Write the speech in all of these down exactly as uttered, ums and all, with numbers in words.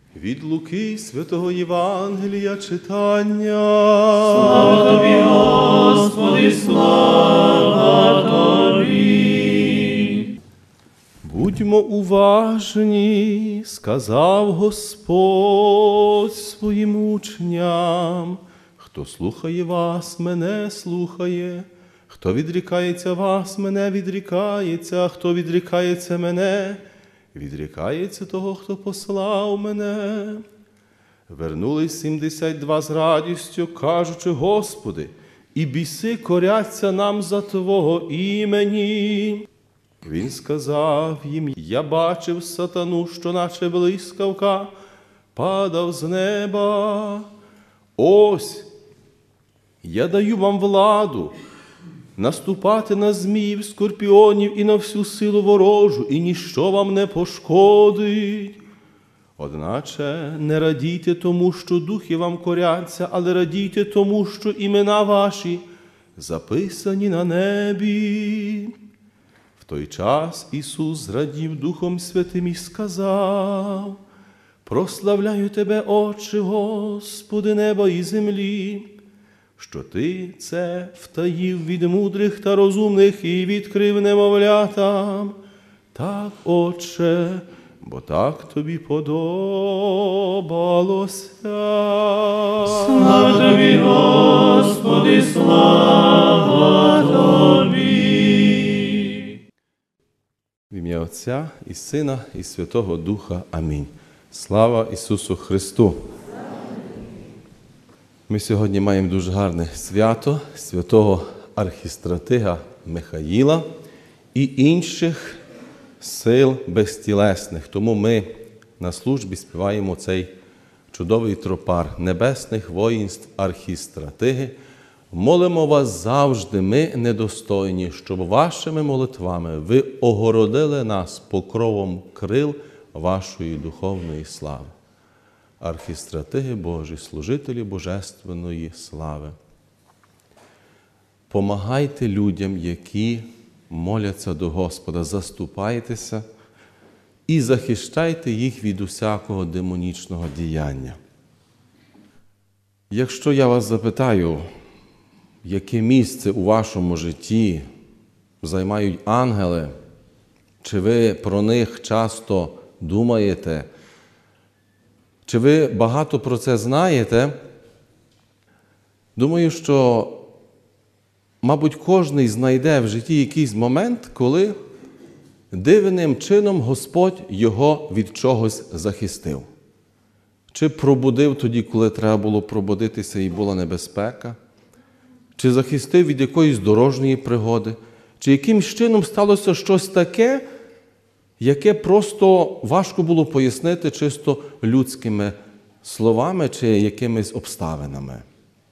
Від Луки Святого Євангелія читання. Слава Тобі, Господи, слава Тобі. Будьмо уважні, сказав Господь своїм учням. Хто слухає вас, мене слухає. Хто відрікається вас, мене відрікається. Хто відрікається мене, відрікається того, хто послав мене. Вернулись сімдесят два з радістю, кажучи: Господи, і біси коряться нам за Твого імені. Він сказав їм: я бачив сатану, що наче блискавка падав з неба. Ось, я даю вам владу наступати на зміїв, скорпіонів і на всю силу ворожу, і ніщо вам не пошкодить. Одначе не радійте тому, що духи вам коряться, але радійте тому, що імена ваші записані на небі. В той час Ісус зрадів Духом Святим і сказав: прославляю Тебе, Отче, Господи неба і землі, що Ти це втаїв від мудрих та розумних і відкрив немовлятам. Так, Отче, бо так Тобі подобалося. Слава Тобі, Господи, слава Тобі. В ім'я Отця і Сина і Святого Духа. Амінь. Слава Ісусу Христу! Ми сьогодні маємо дуже гарне свято святого архістратига Михаїла і інших сил безтілесних. Тому ми на службі співаємо цей чудовий тропар небесних воїнств архістратиги. Молимо вас завжди, ми недостойні, щоб вашими молитвами ви огородили нас покровом крил вашої духовної слави. Архістратиги Божі, служителі Божественної слави, помагайте людям, які моляться до Господа, заступайтеся і захищайте їх від усякого демонічного діяння. Якщо я вас запитаю, яке місце у вашому житті займають ангели, чи ви про них часто думаєте, чи ви багато про це знаєте, думаю, що, мабуть, кожен знайде в житті якийсь момент, коли дивним чином Господь його від чогось захистив. Чи пробудив тоді, коли треба було пробудитися і була небезпека, чи захистив від якоїсь дорожньої пригоди, чи якимсь чином сталося щось таке, яке просто важко було пояснити чисто людськими словами чи якимись обставинами.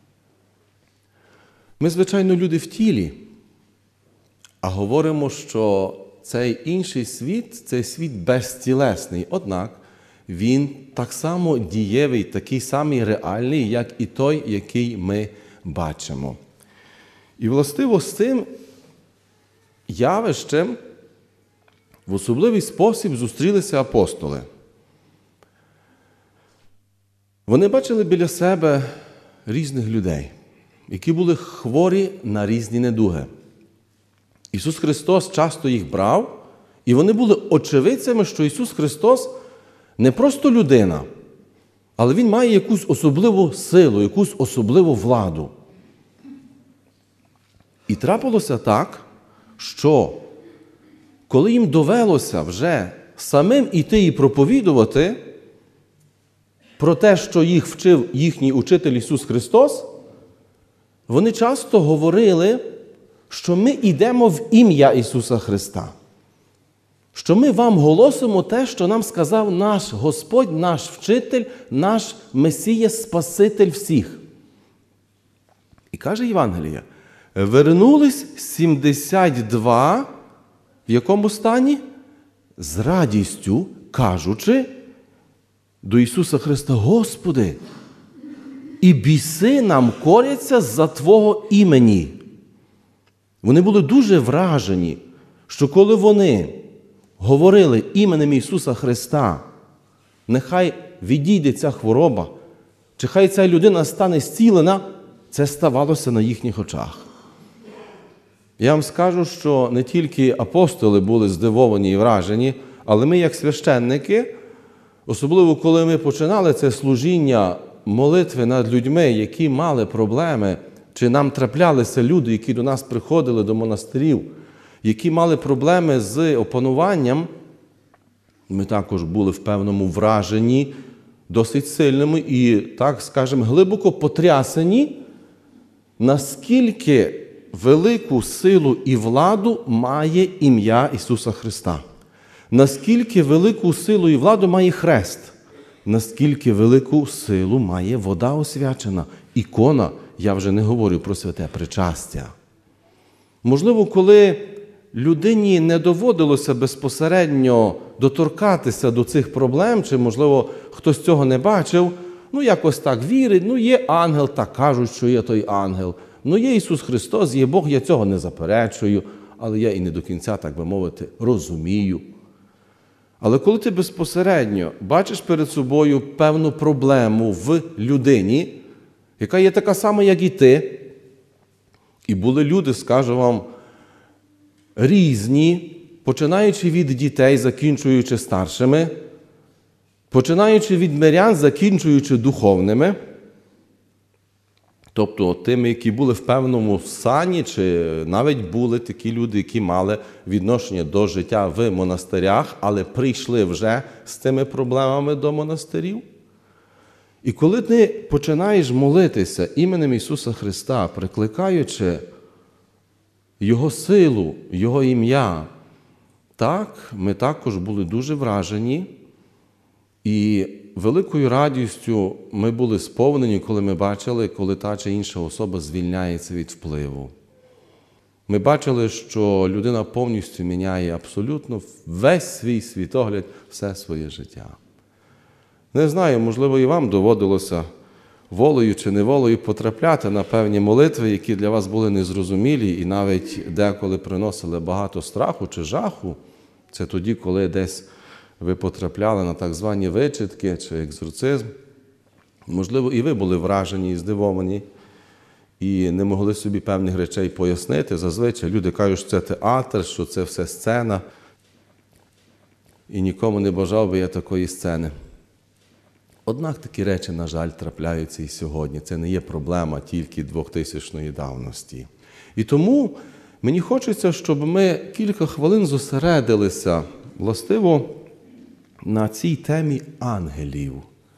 Ми, звичайно, люди в тілі, а говоримо, що цей інший світ – це світ безтілесний. Однак він так само дієвий, такий самий реальний, як і той, який ми бачимо. І, властиво, з цим явищем в особливий спосіб зустрілися апостоли. Вони бачили біля себе різних людей, які були хворі на різні недуги. Ісус Христос часто їх брав, і вони були очевидцями, що Ісус Христос не просто людина, але Він має якусь особливу силу, якусь особливу владу. І трапилося так, що коли їм довелося вже самим іти і проповідувати про те, що їх вчив їхній учитель Ісус Христос, вони часто говорили, що ми йдемо в ім'я Ісуса Христа, що ми вам голосимо те, що нам сказав наш Господь, наш вчитель, наш Месія, Спаситель всіх. І каже Євангелія: вернулись сімдесят два в якому стані? З радістю, кажучи до Ісуса Христа: Господи, і біси нам коряться за Твого імені. Вони були дуже вражені, що коли вони говорили іменем Ісуса Христа, нехай відійде ця хвороба, чи хай ця людина стане зцілена, це ставалося на їхніх очах. Я вам скажу, що не тільки апостоли були здивовані і вражені, але ми, як священники, особливо коли ми починали це служіння молитви над людьми, які мали проблеми, чи нам траплялися люди, які до нас приходили до монастирів, які мали проблеми з опануванням, ми також були в певному враженні, досить сильними і, так скажемо, глибоко потрясені, наскільки велику силу і владу має ім'я Ісуса Христа. Наскільки велику силу і владу має хрест. Наскільки велику силу має вода освячена, ікона, я вже не говорю про святе причастя. Можливо, коли людині не доводилося безпосередньо доторкатися до цих проблем, чи, можливо, хтось цього не бачив, ну, якось так вірить, ну, є ангел, так кажуть, що є той ангел. Ну, є Ісус Христос, є Бог, я цього не заперечую, але я і не до кінця, так би мовити, розумію. Але коли ти безпосередньо бачиш перед собою певну проблему в людині, яка є така сама, як і ти, і були люди, скажу вам, різні, починаючи від дітей, закінчуючи старшими, починаючи від мирян, закінчуючи духовними, тобто тими, які були в певному сані, чи навіть були такі люди, які мали відношення до життя в монастирях, але прийшли вже з цими проблемами до монастирів. І коли ти починаєш молитися іменем Ісуса Христа, прикликаючи Його силу, Його ім'я, так, ми також були дуже вражені, і великою радістю ми були сповнені, коли ми бачили, коли та чи інша особа звільняється від впливу. Ми бачили, що людина повністю міняє абсолютно весь свій світогляд, все своє життя. Не знаю, можливо, і вам доводилося волею чи неволею потрапляти на певні молитви, які для вас були незрозумілі і навіть деколи приносили багато страху чи жаху. Це тоді, коли десь ви потрапляли на так звані вичитки чи екзорцизм. Можливо, і ви були вражені і здивовані, і не могли собі певних речей пояснити. Зазвичай люди кажуть, що це театр, що це все сцена. І нікому не бажав би я такої сцени. Однак такі речі, на жаль, трапляються і сьогодні. Це не є проблема тільки двохтисячної давності. І тому мені хочеться, щоб ми кілька хвилин зосередилися, властиво, на цій темі ангелів.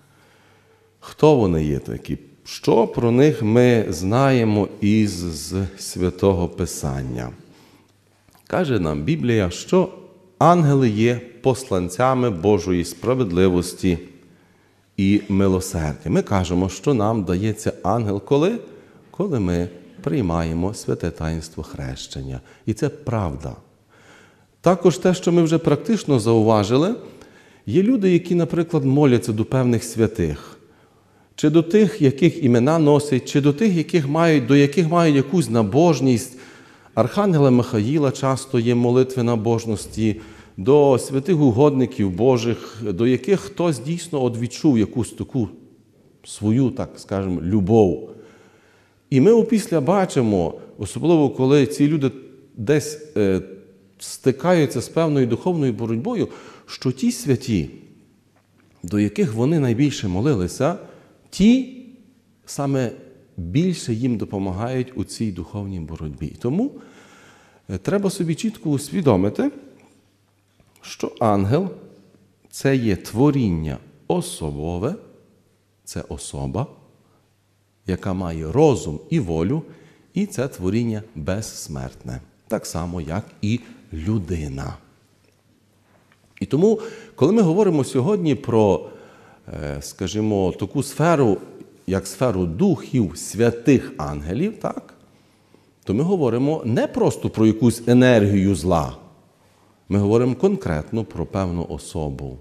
Хто вони є такі? Що про них ми знаємо із з Святого Писання? Каже нам Біблія, що ангели є посланцями Божої справедливості і милосердя. Ми кажемо, що нам дається ангел коли? Коли ми приймаємо святе таїнство хрещення. І це правда. Також те, що ми вже практично зауважили, є люди, які, наприклад, моляться до певних святих, чи до тих, яких імена носять, чи до тих, яких мають, до яких мають якусь набожність. Архангела Михаїла часто є молитви набожності, до святих угодників Божих, до яких хтось дійсно от відчув якусь таку свою, так скажемо, любов. І ми опісля бачимо, особливо коли ці люди десь е, стикаються з певною духовною боротьбою, що ті святі, до яких вони найбільше молилися, ті саме більше їм допомагають у цій духовній боротьбі. Тому треба собі чітко усвідомити, що ангел – це є творіння особове, це особа, яка має розум і волю, і це творіння безсмертне, так само, як і людина. І тому, коли ми говоримо сьогодні про, скажімо, таку сферу, як сферу духів святих ангелів, так, то ми говоримо не просто про якусь енергію зла, ми говоримо конкретно про певну особу.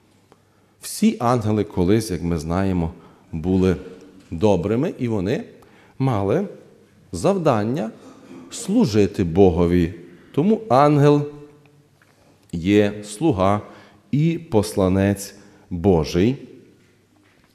Всі ангели колись, як ми знаємо, були добрими, і вони мали завдання служити Богові. Тому ангел є слуга і посланець Божий.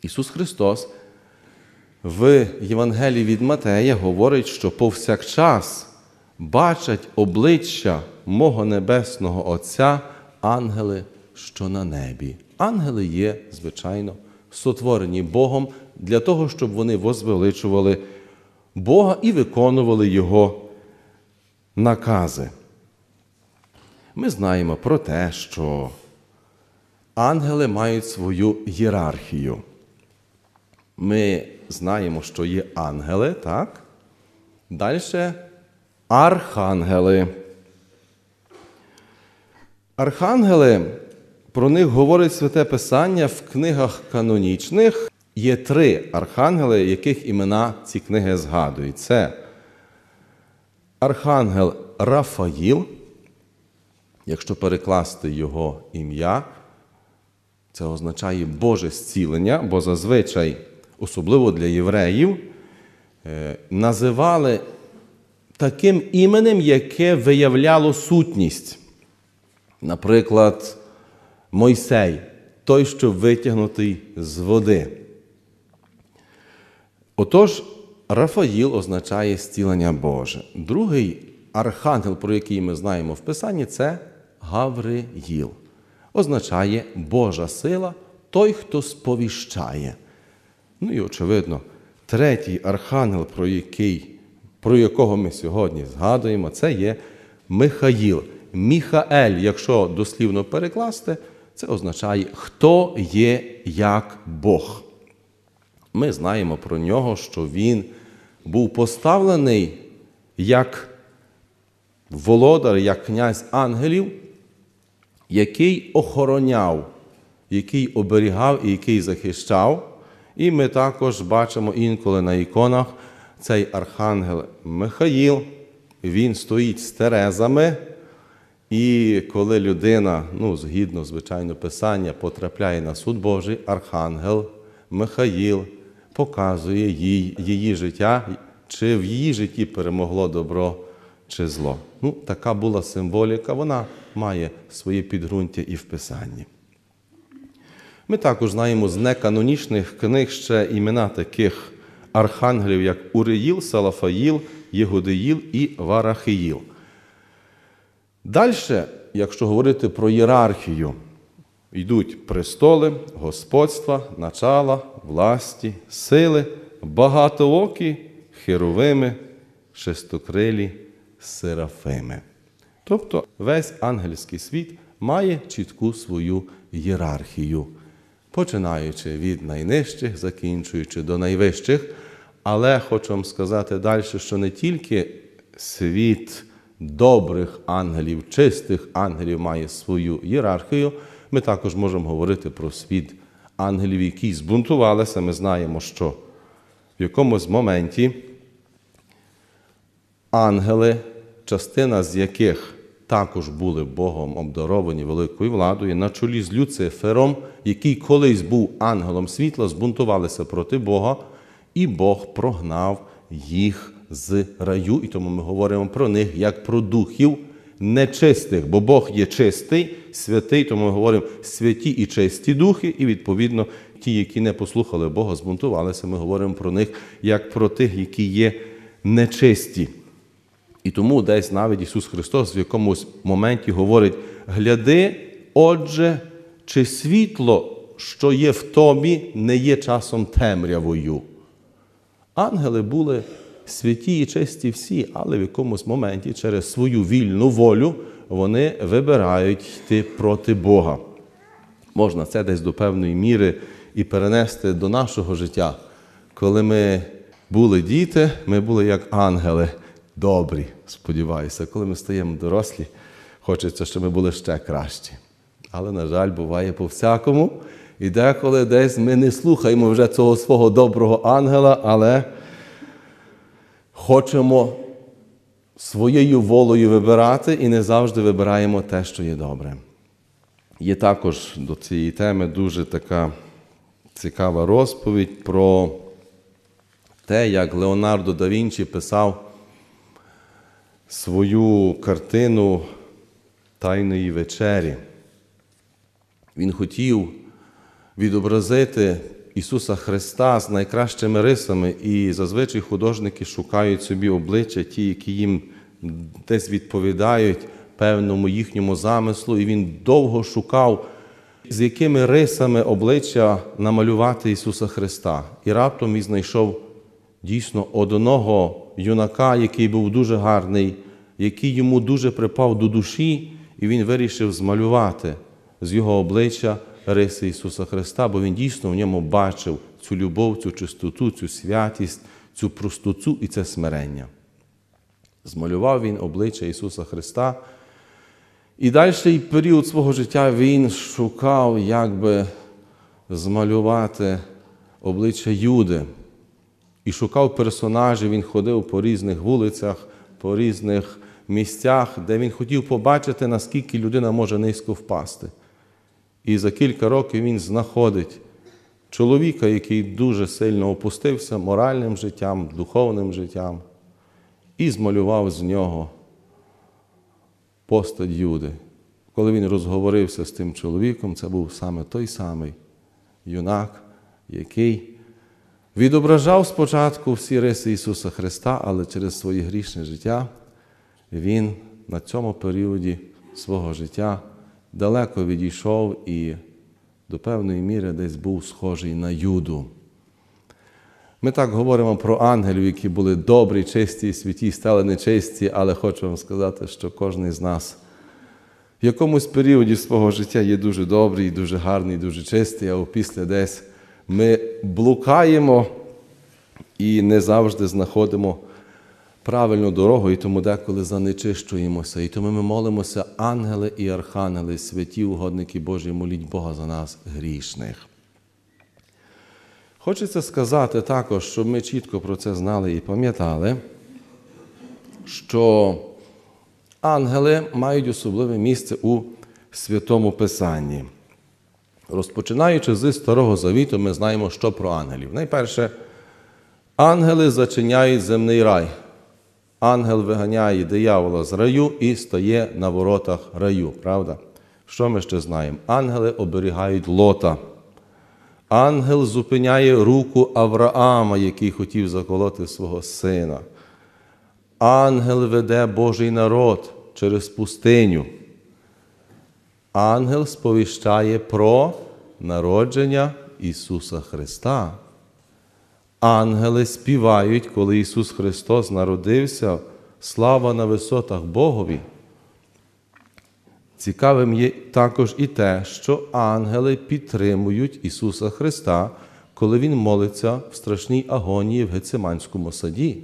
Ісус Христос в Євангелії від Матея говорить, що повсякчас бачать обличчя мого Небесного Отця ангели, що на небі. Ангели є, звичайно, сотворені Богом для того, щоб вони возвеличували Бога і виконували Його накази. Ми знаємо про те, що ангели мають свою ієрархію. Ми знаємо, що є ангели, так? Далі архангели. Архангели, про них говорить Святе Писання в книгах канонічних. Є три архангели, яких імена ці книги згадують. Це архангел Рафаїл, якщо перекласти його ім'я, це означає Боже зцілення, бо зазвичай, особливо для євреїв, називали таким іменем, яке виявляло сутність. Наприклад, Мойсей, той, що витягнутий з води. Отож, Рафаїл означає зцілення Боже. Другий архангел, про який ми знаємо в Писанні, це Гавриїл. Означає Божа сила, той, хто сповіщає. Ну і, очевидно, третій архангел, про який, про якого ми сьогодні згадуємо, це є Михаїл. Міхаель, якщо дослівно перекласти, це означає «хто є як Бог». Ми знаємо про нього, що він був поставлений як володар, як князь ангелів, який охороняв, який оберігав і який захищав. І ми також бачимо інколи на іконах цей архангел Михаїл, він стоїть з терезами, і коли людина, ну, згідно, звичайно, Писання, потрапляє на суд Божий, архангел Михаїл показує їй її життя, чи в її житті перемогло добро чи зло. Ну, така була символіка, вона має своє підґрунтя і в Писанні. Ми також знаємо з неканонічних книг ще імена таких архангелів, як Уріїл, Салафаїл, Єгудеїл і Варахіїл. Далі, якщо говорити про ієрархію, йдуть престоли, господства, начала, власті, сили, багатоокі, херовими, шестокрилі, серафими. Тобто весь ангельський світ має чітку свою ієрархію, починаючи від найнижчих, закінчуючи до найвищих. Але хочу вам сказати далі, що не тільки світ добрих ангелів, чистих ангелів має свою ієрархію, ми також можемо говорити про світ ангелів, які збунтувалися. Ми знаємо, що в якомусь моменті ангели, частина з яких також були Богом обдаровані великою владою, на чолі з Люцифером, який колись був ангелом світла, збунтувалися проти Бога, і Бог прогнав їх з раю. І тому ми говоримо про них як про духів нечистих, бо Бог є чистий, святий, тому ми говоримо святі і чисті духи, і відповідно ті, які не послухали Бога, збунтувалися, ми говоримо про них як про тих, які є нечисті. І тому десь навіть Ісус Христос в якомусь моменті говорить: «Гляди, отже, чи світло, що є в тобі, не є часом темрявою». Ангели були святі і чисті всі, але в якомусь моменті через свою вільну волю вони вибирають йти проти Бога. Можна це десь до певної міри і перенести до нашого життя. Коли ми були діти, ми були як ангели. Добрі, сподіваюся. Коли ми стаємо дорослі, хочеться, щоб ми були ще кращі. Але, на жаль, буває по-всякому. І деколи десь ми не слухаємо вже цього свого доброго ангела, але хочемо своєю волею вибирати і не завжди вибираємо те, що є добре. Є також до цієї теми дуже така цікава розповідь про те, як Леонардо да Вінчі писав свою картину «Тайної вечері». Він хотів відобразити Ісуса Христа з найкращими рисами, і зазвичай художники шукають собі обличчя, ті, які їм десь відповідають певному їхньому замислу, і він довго шукав, з якими рисами обличчя намалювати Ісуса Христа. І раптом він знайшов дійсно одного юнака, який був дуже гарний, який йому дуже припав до душі, і він вирішив змалювати з його обличчя риси Ісуса Христа, бо він дійсно в ньому бачив цю любов, цю чистоту, цю святість, цю простоту і це смирення. Змалював він обличчя Ісуса Христа, і далі період свого життя він шукав, як би змалювати обличчя Юди. І шукав персонажів, він ходив по різних вулицях, по різних місцях, де він хотів побачити, наскільки людина може низько впасти. І за кілька років він знаходить чоловіка, який дуже сильно опустився моральним життям, духовним життям, і змалював з нього постать Юди. Коли він розговорився з тим чоловіком, це був саме той самий юнак, який відображав спочатку всі риси Ісуса Христа, але через своє грішне життя він на цьому періоді свого життя далеко відійшов і до певної міри десь був схожий на Юду. Ми так говоримо про ангелів, які були добрі, чисті, святі, стали нечисті, але хочу вам сказати, що кожен з нас в якомусь періоді свого життя є дуже добрий, дуже гарний, дуже чистий, а опісля десь ми блукаємо і не завжди знаходимо правильну дорогу, і тому деколи занечищуємося. І тому ми молимося, ангели і архангели, святі угодники Божі, моліть Бога за нас, грішних. Хочеться сказати також, щоб ми чітко про це знали і пам'ятали, що ангели мають особливе місце у Святому Писанні. Розпочинаючи з Старого Завіту, ми знаємо, що про ангелів. Найперше, ангели зачиняють земний рай. Ангел виганяє диявола з раю і стає на воротах раю, правда? Що ми ще знаємо? Ангели оберігають Лота. Ангел зупиняє руку Авраама, який хотів заколоти свого сина. Ангел веде Божий народ через пустиню. Ангел сповіщає про народження Ісуса Христа. Ангели співають, коли Ісус Христос народився, слава на висотах Богові. Цікавим є також і те, що ангели підтримують Ісуса Христа, коли Він молиться в страшній агонії в Гециманському саді.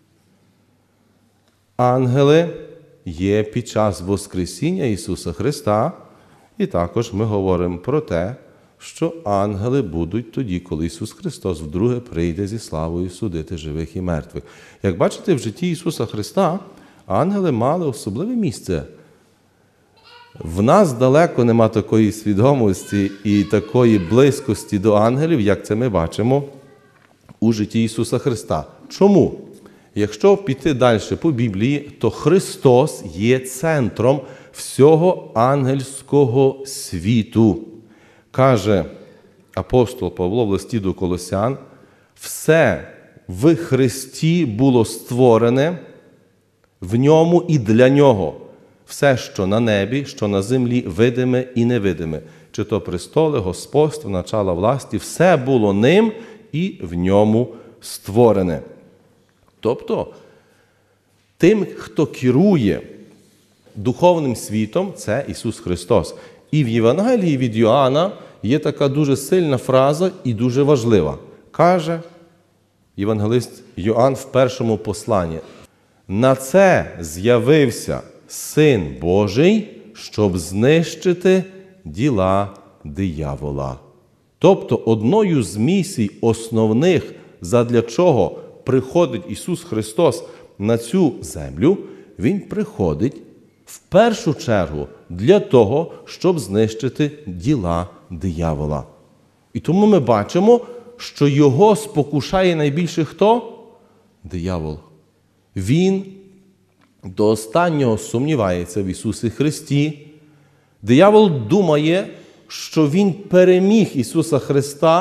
Ангели є під час Воскресіння Ісуса Христа, і також ми говоримо про те, що ангели будуть тоді, коли Ісус Христос вдруге прийде зі славою судити живих і мертвих. Як бачите, в житті Ісуса Христа ангели мали особливе місце. В нас далеко нема такої свідомості і такої близькості до ангелів, як це ми бачимо у житті Ісуса Христа. Чому? Якщо піти далі по Біблії, то Христос є центром всього ангельського світу. Каже апостол Павло в листі до Колосян, все в Христі було створене, в ньому і для нього. Все, що на небі, що на землі, видиме і невидиме. Чи то престоли, господство, начала власті, все було ним і в ньому створене. Тобто, тим, хто керує духовним світом, це Ісус Христос. І в Євангелії від Йоанна є така дуже сильна фраза і дуже важлива. Каже євангелист Йоанн в першому посланні: «На це з'явився Син Божий, щоб знищити діла диявола». Тобто, одною з місій основних, задля чого приходить Ісус Христос на цю землю, Він приходить в першу чергу для того, щоб знищити діла диявола. І тому ми бачимо, що його спокушає найбільше хто? Диявол. Він до останнього сумнівається в Ісусі Христі. Диявол думає, що він переміг Ісуса Христа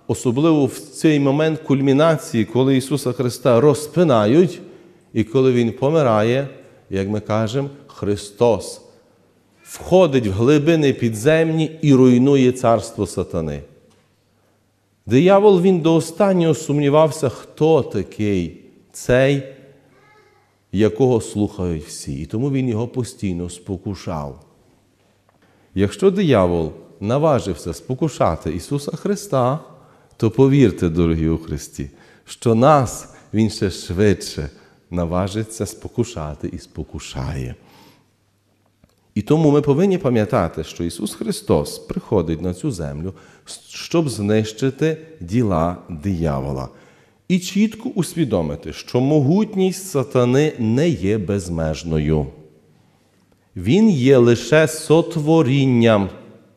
особливо в цей момент кульмінації, коли Ісуса Христа розпинають, і коли Він помирає, як ми кажемо, Христос входить в глибини підземні і руйнує царство сатани. Диявол, він до останнього сумнівався, хто такий цей, якого слухають всі. І тому він його постійно спокушав. Якщо диявол наважився спокушати Ісуса Христа, то повірте, дорогі у Христі, що нас Він ще швидше наважиться спокушати і спокушає. І тому ми повинні пам'ятати, що Ісус Христос приходить на цю землю, щоб знищити діла диявола. І чітко усвідомити, що могутність сатани не є безмежною. Він є лише сотворінням.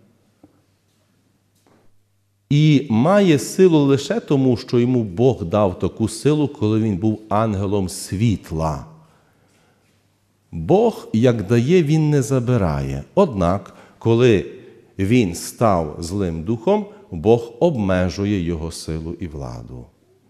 І має силу лише тому, що йому Бог дав таку силу, коли він був ангелом світла. Бог, як дає, він не забирає. Однак, коли він став злим духом, Бог обмежує його силу і владу.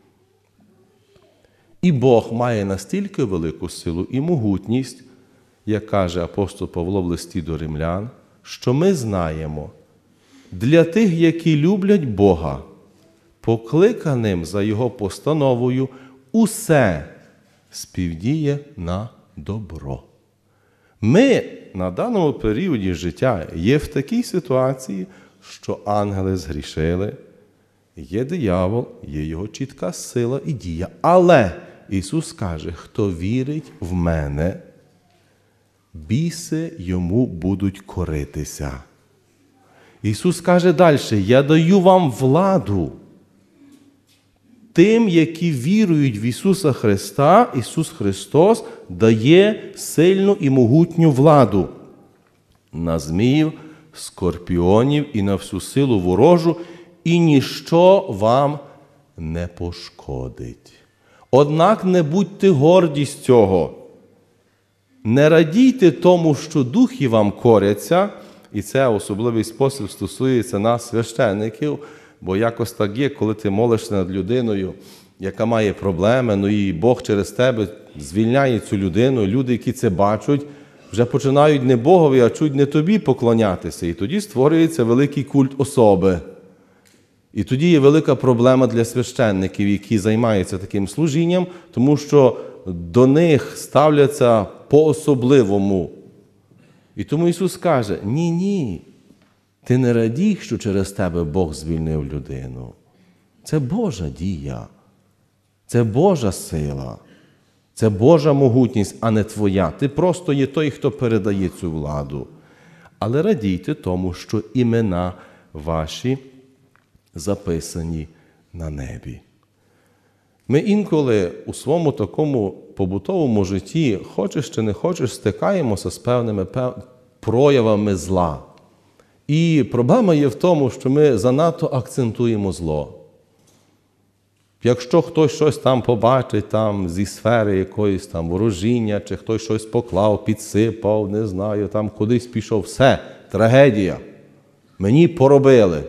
І Бог має настільки велику силу і могутність, як каже апостол Павло в листі до римлян, що ми знаємо, для тих, які люблять Бога, покликаним за Його постановою, усе співдіє на добро. Ми на даному періоді життя є в такій ситуації, що ангели згрішили, є диявол, є його чітка сила і дія. Але Ісус каже, хто вірить в мене, біси йому будуть коритися. Ісус каже далі, я даю вам владу. Тим, які вірують в Ісуса Христа, Ісус Христос дає сильну і могутню владу на зміїв, скорпіонів і на всю силу ворожу, і ніщо вам не пошкодить. Однак не будьте горді з цього. Не радійте тому, що духи вам коряться, і це особливий спосіб стосується нас, священників, бо якось так є, коли ти молишся над людиною, яка має проблеми, ну і Бог через тебе звільняє цю людину, люди, які це бачать, вже починають не Богові, а чуть не тобі поклонятися. І тоді створюється великий культ особи. І тоді є велика проблема для священників, які займаються таким служінням, тому що до них ставляться по-особливому. І тому Ісус каже, ні-ні, ти не радій, що через тебе Бог звільнив людину. Це Божа дія, це Божа сила, це Божа могутність, а не твоя. Ти просто є той, хто передає цю владу. Але радійте тому, що імена ваші записані на небі. Ми інколи у своєму такому побутовому житті, хочеш чи не хочеш, стикаємося з певними проявами зла. І проблема є в тому, що ми занадто акцентуємо зло. Якщо хтось щось там побачить там, зі сфери якоїсь там ворожіння, чи хтось щось поклав, підсипав, не знаю, там кудись пішов, все, трагедія. Мені поробили.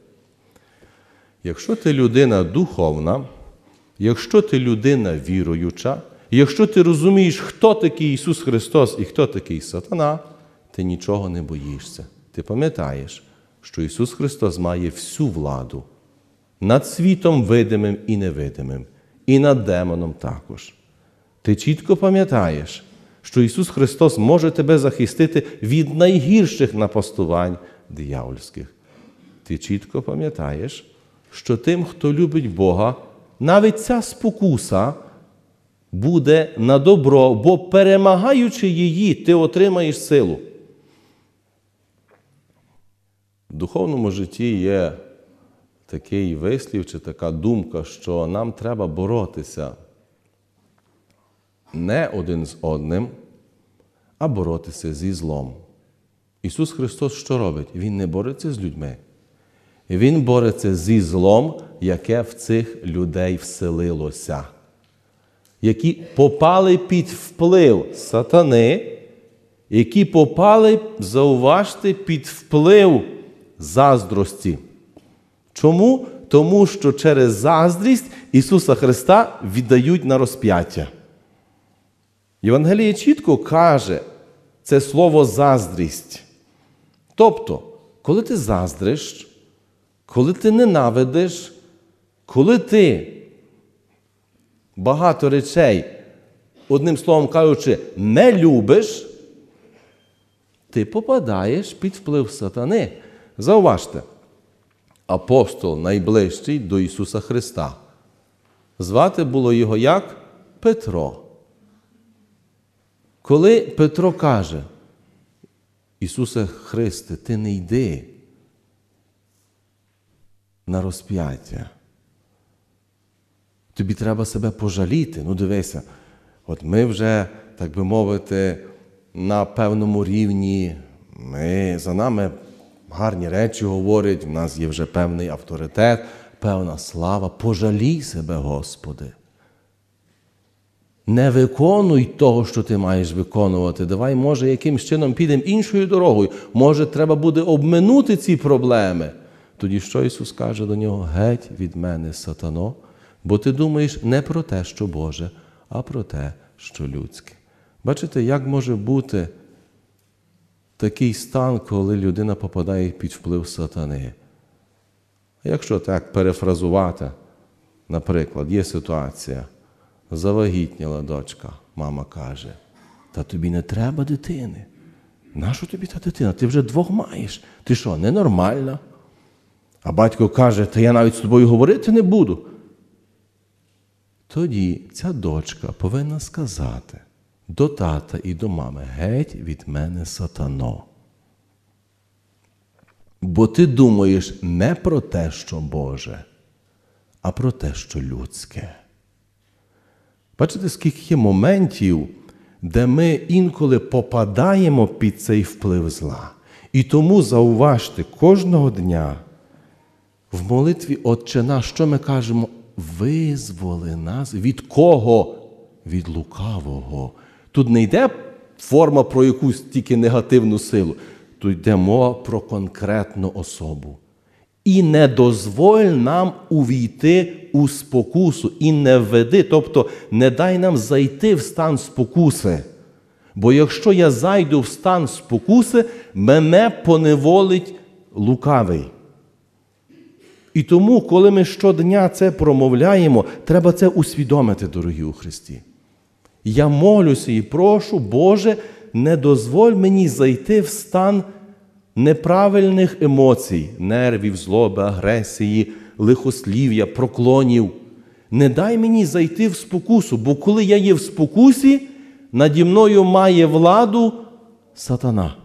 Якщо ти людина духовна, якщо ти людина віруюча, якщо ти розумієш, хто такий Ісус Христос і хто такий сатана, ти нічого не боїшся. Ти пам'ятаєш, що Ісус Христос має всю владу над світом видимим і невидимим, і над демоном також. Ти чітко пам'ятаєш, що Ісус Христос може тебе захистити від найгірших напастувань диявольських. Ти чітко пам'ятаєш, що тим, хто любить Бога, навіть ця спокуса буде на добро, бо перемагаючи її, ти отримаєш силу. В духовному житті є такий вислів чи така думка, що нам треба боротися не один з одним, а боротися зі злом. Ісус Христос що робить? Він не бореться з людьми. Він бореться зі злом, яке в цих людей вселилося, які попали під вплив сатани, які попали, зауважте, під вплив заздрості. Чому? Тому що через заздрість Ісуса Христа віддають на розп'яття. Євангеліє чітко каже це слово «заздрість». Тобто, коли ти заздриш, коли ти ненавидиш, коли ти багато речей, одним словом кажучи, не любиш, ти попадаєш під вплив сатани. Зауважте, апостол найближчий до Ісуса Христа. Звати було його як? Петро. Коли Петро каже: Ісусе Христе, ти не йди на розп'яття. Тобі треба себе пожаліти. Ну дивися, от ми вже, так би мовити, на певному рівні, ми, за нами гарні речі говорять, в нас є вже певний авторитет, певна слава. Пожалій себе, Господи. Не виконуй того, що ти маєш виконувати. Давай, може, якимсь чином підемо іншою дорогою. Може, треба буде обминути ці проблеми. Тоді що Ісус каже до нього? Геть від мене, сатано, бо ти думаєш не про те, що Боже, а про те, що людське. Бачите, як може бути такий стан, коли людина попадає під вплив сатани? Якщо так перефразувати, наприклад, є ситуація, завагітніла дочка, мама каже: та тобі не треба дитини. Нащо тобі та дитина? Ти вже двох маєш. Ти що, ненормальна? А батько каже: та я навіть з тобою говорити не буду. Тоді ця дочка повинна сказати до тата і до мами: геть від мене, сатано. Бо ти думаєш не про те, що Боже, а про те, що людське. Бачите, скільки є моментів, де ми інколи попадаємо під цей вплив зла. І тому зауважте, кожного дня в молитві «Отче наш», що ми кажемо? Визволи нас від кого? Від лукавого. Тут не йде форма про якусь тільки негативну силу. Тут йде мова про конкретну особу. І не дозволь нам увійти у спокусу, і не введи, тобто не дай нам зайти в стан спокуси. Бо якщо я зайду в стан спокуси, мене поневолить лукавий. І тому, коли ми щодня це промовляємо, треба це усвідомити, дорогі у Христі. Я молюся і прошу: Боже, не дозволь мені зайти в стан неправильних емоцій, нервів, злоби, агресії, лихослів'я, проклонів. Не дай мені зайти в спокусу, бо коли я є в спокусі, наді мною має владу сатана.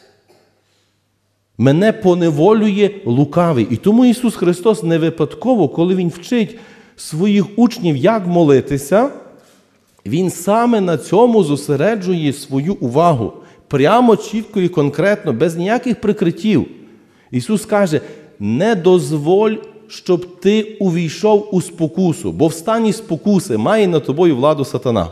Мене поневолює лукавий. І тому Ісус Христос не випадково, коли Він вчить своїх учнів, як молитися, Він саме на цьому зосереджує свою увагу. Прямо, чітко і конкретно, без ніяких прикриттів. Ісус каже: не дозволь, щоб ти увійшов у спокусу, бо в стані спокуси має над тобою владу сатана.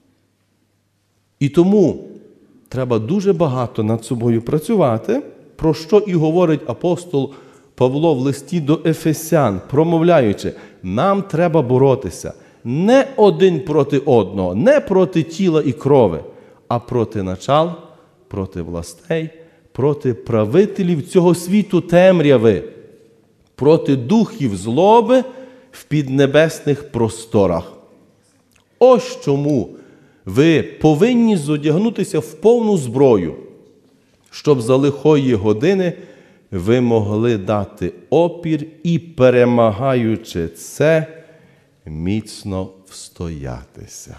І тому треба дуже багато над собою працювати, про що і говорить апостол Павло в листі до Ефесян, промовляючи: нам треба боротися не один проти одного, не проти тіла і крови, а проти начал, проти властей, проти правителів цього світу темряви, проти духів злоби в піднебесних просторах. Ось чому ви повинні зодягнутися в повну зброю, щоб за лихої години ви могли дати опір і, перемагаючи це, міцно встоятися.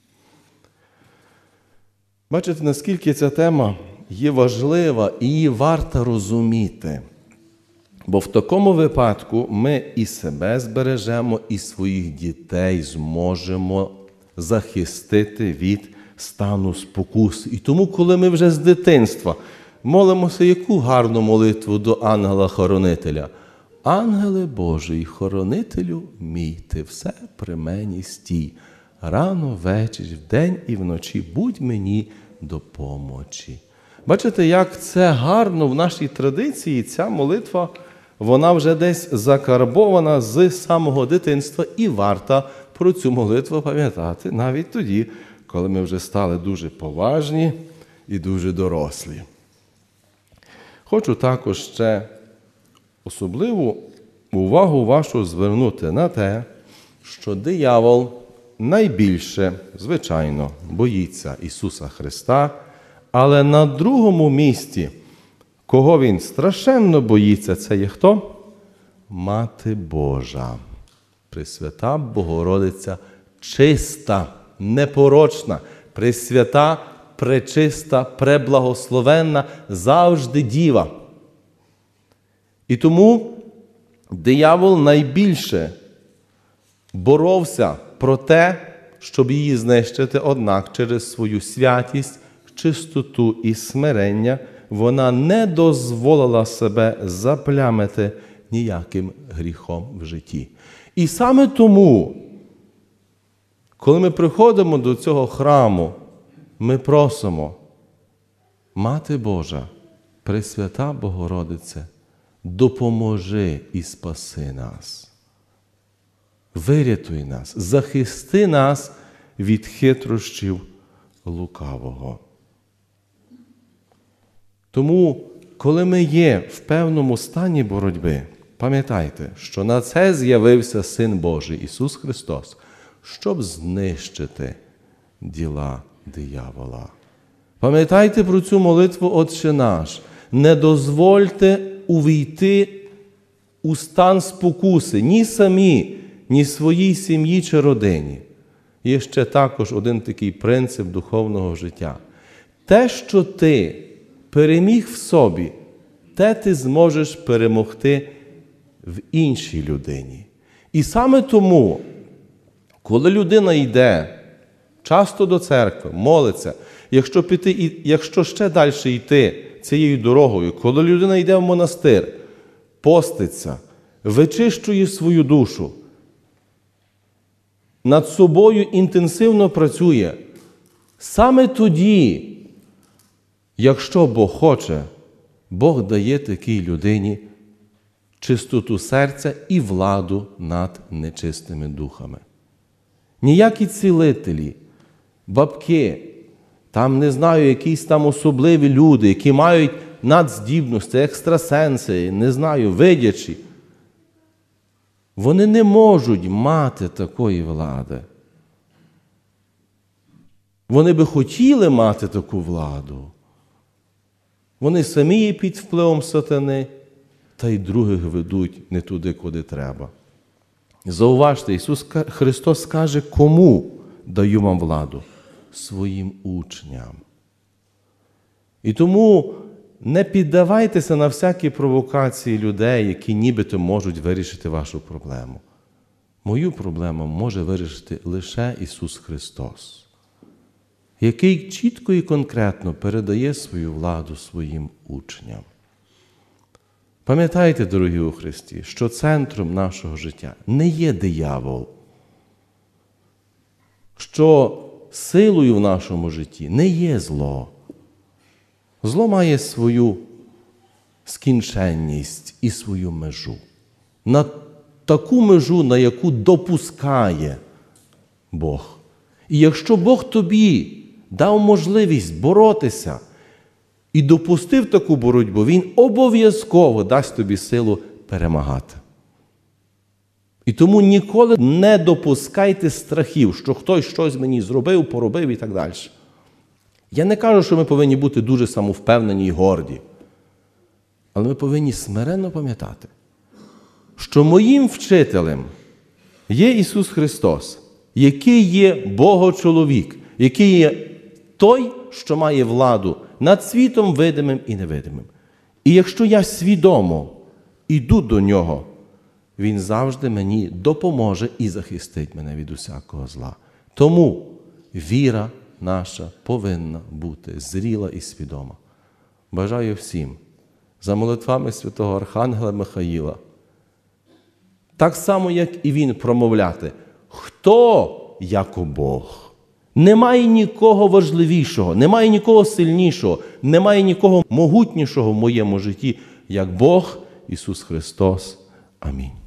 Бачите, наскільки ця тема є важлива і її варто розуміти. Бо в такому випадку ми і себе збережемо, і своїх дітей зможемо захистити від стану спокуси. І тому, коли ми вже з дитинства молимося яку гарну молитву до ангела-хоронителя? Ангеле Божий, хоронителю мій, ти все при мені стій. Рано, вечір, вдень і вночі будь мені до помочі. Бачите, як це гарно в нашій традиції ця молитва вона вже десь закарбована з самого дитинства, і варто про цю молитву пам'ятати навіть тоді, коли ми вже стали дуже поважні і дуже дорослі. Хочу також ще особливу увагу вашу звернути на те, що диявол найбільше, звичайно, боїться Ісуса Христа, але на другому місці, кого він страшенно боїться, це є хто? Мати Божа, Пресвята Богородиця, чиста, непорочна, пресвята, пречиста, преблагословенна, завжди діва. І тому диявол найбільше боровся про те, щоб її знищити, однак через свою святість, чистоту і смирення вона не дозволила себе заплямити ніяким гріхом в житті. І саме тому, коли ми приходимо до цього храму, ми просимо: Мати Божа, Пресвята Богородице, допоможи і спаси нас. Вирятуй нас, захисти нас від хитрощів лукавого. Тому, коли ми є в певному стані боротьби, пам'ятайте, що на це з'явився Син Божий Ісус Христос, щоб знищити діла диявола. Пам'ятайте про цю молитву «Отче наш». Не дозвольте увійти у стан спокуси ні самі, ні своїй сім'ї чи родині. Є ще також один такий принцип духовного життя. Те, що ти переміг в собі, те ти зможеш перемогти в іншій людині. І саме тому, коли людина йде часто до церкви, молиться, якщо піти, і якщо ще далі йти цією дорогою, коли людина йде в монастир, поститься, вичищує свою душу, над собою інтенсивно працює, саме тоді, якщо Бог хоче, Бог дає такій людині чистоту серця і владу над нечистими духами. Ніякі цілителі, бабки, там, не знаю, якісь там особливі люди, які мають надздібності, екстрасенси, не знаю, видячі, вони не можуть мати такої влади. Вони би хотіли мати таку владу. Вони самі є під впливом сатани, та й других ведуть не туди, куди треба. Зауважте, Ісус Христос каже, кому даю вам владу? Своїм учням. І тому не піддавайтеся на всякі провокації людей, які нібито можуть вирішити вашу проблему. Мою проблему може вирішити лише Ісус Христос, який чітко і конкретно передає свою владу своїм учням. Пам'ятайте, дорогі у Христі, що центром нашого життя не є диявол, що силою в нашому житті не є зло. Зло має свою скінченність і свою межу. На таку межу, на яку допускає Бог. І якщо Бог тобі дав можливість боротися і допустив таку боротьбу, Він обов'язково дасть тобі силу перемагати. І тому ніколи не допускайте страхів, що хтось щось мені зробив, поробив і так далі. Я не кажу, що ми повинні бути дуже самовпевнені і горді. Але ми повинні смиренно пам'ятати, що моїм вчителем є Ісус Христос, який є Богочоловік, який є той, що має владу над світом видимим і невидимим. І якщо я свідомо йду до Нього, Він завжди мені допоможе і захистить мене від усякого зла. Тому віра наша повинна бути зріла і свідома. Бажаю всім за молитвами святого Архангела Михаїла, так само, як і він, промовляти: «Хто, яко Бог?» Немає нікого важливішого, немає нікого сильнішого, немає нікого могутнішого в моєму житті, як Бог, Ісус Христос. Амінь.